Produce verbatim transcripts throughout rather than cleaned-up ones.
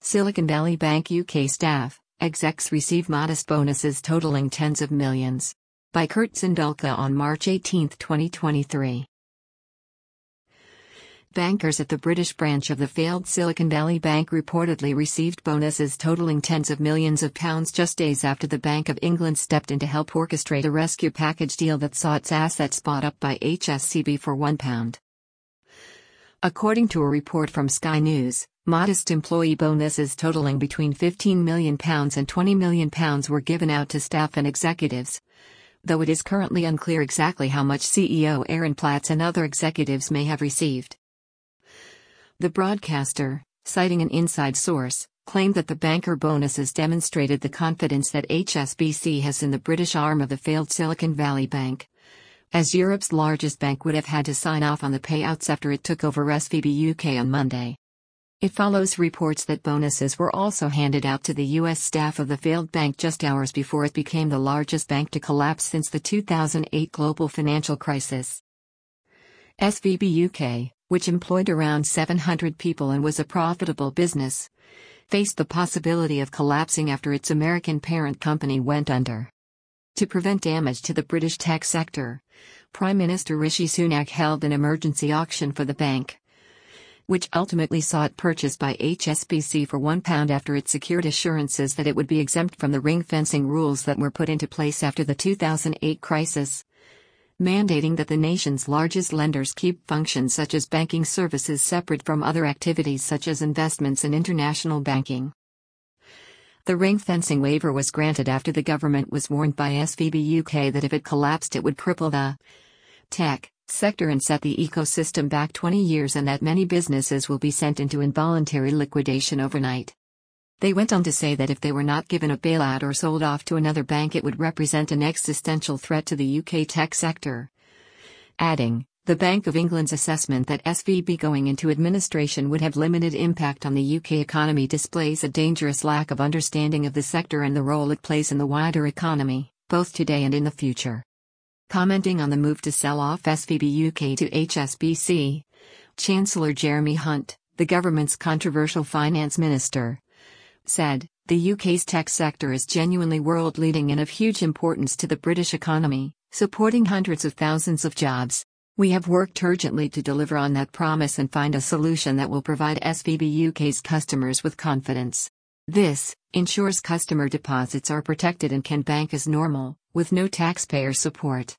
Silicon Valley Bank U K staff, execs receive modest bonuses totaling tens of millions. By Kurt Zindulka on March eighteenth, twenty twenty-three. Bankers at the British branch of the failed Silicon Valley Bank reportedly received bonuses totaling tens of millions of pounds just days after the Bank of England stepped in to help orchestrate a rescue package deal that saw its assets bought up by H S C B for one pound. According to a report from Sky News, modest employee bonuses totaling between fifteen million pounds and twenty million pounds were given out to staff and executives, though it is currently unclear exactly how much C E O Aaron Platts and other executives may have received. The broadcaster, citing an inside source, claimed that the banker bonuses demonstrated the confidence that H S B C has in the British arm of the failed Silicon Valley Bank, as Europe's largest bank would have had to sign off on the payouts after it took over S V B U K on Monday. It follows reports that bonuses were also handed out to the U S staff of the failed bank just hours before it became the largest bank to collapse since the two thousand eight global financial crisis. S V B U K, which employed around seven hundred people and was a profitable business, faced the possibility of collapsing after its American parent company went under. To prevent damage to the British tech sector, Prime Minister Rishi Sunak held an emergency auction for the bank, which ultimately saw it purchased by H S B C for one pound after it secured assurances that it would be exempt from the ring-fencing rules that were put into place after the two thousand eight crisis, mandating that the nation's largest lenders keep functions such as banking services separate from other activities such as investments and international banking. The ring-fencing waiver was granted after the government was warned by S V B U K that if it collapsed it would cripple the tech sector and set the ecosystem back twenty years and that many businesses will be sent into involuntary liquidation overnight. They went on to say that if they were not given a bailout or sold off to another bank it would represent an existential threat to the U K tech sector, adding, the Bank of England's assessment that S V B going into administration would have limited impact on the U K economy displays a dangerous lack of understanding of the sector and the role it plays in the wider economy, both today and in the future. Commenting on the move to sell off S V B U K to H S B C, Chancellor Jeremy Hunt, the government's controversial finance minister, said, the U K's tech sector is genuinely world-leading and of huge importance to the British economy, supporting hundreds of thousands of jobs. We have worked urgently to deliver on that promise and find a solution that will provide S V B U K's customers with confidence. This ensures customer deposits are protected and can bank as normal, with no taxpayer support.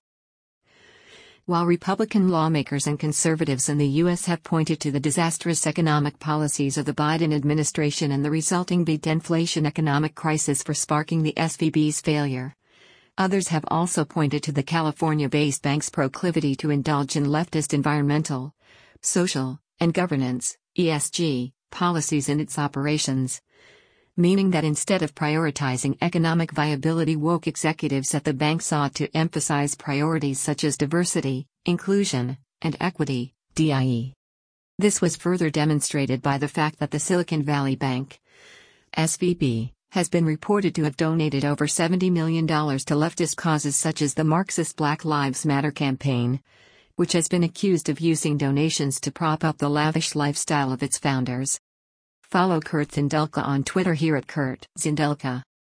While Republican lawmakers and conservatives in the U S have pointed to the disastrous economic policies of the Biden administration and the resulting big deflation economic crisis for sparking the S V B's failure, others have also pointed to the California-based bank's proclivity to indulge in leftist environmental, social, and governance (E S G) policies in its operations, meaning that instead of prioritizing economic viability, woke executives at the bank sought to emphasize priorities such as diversity, inclusion, and equity, D I E. This was further demonstrated by the fact that the Silicon Valley Bank, S V B, has been reported to have donated over seventy million dollars to leftist causes such as the Marxist Black Lives Matter campaign, which has been accused of using donations to prop up the lavish lifestyle of its founders. Follow Kurt Zindulka on Twitter here at Kurt Zindulka.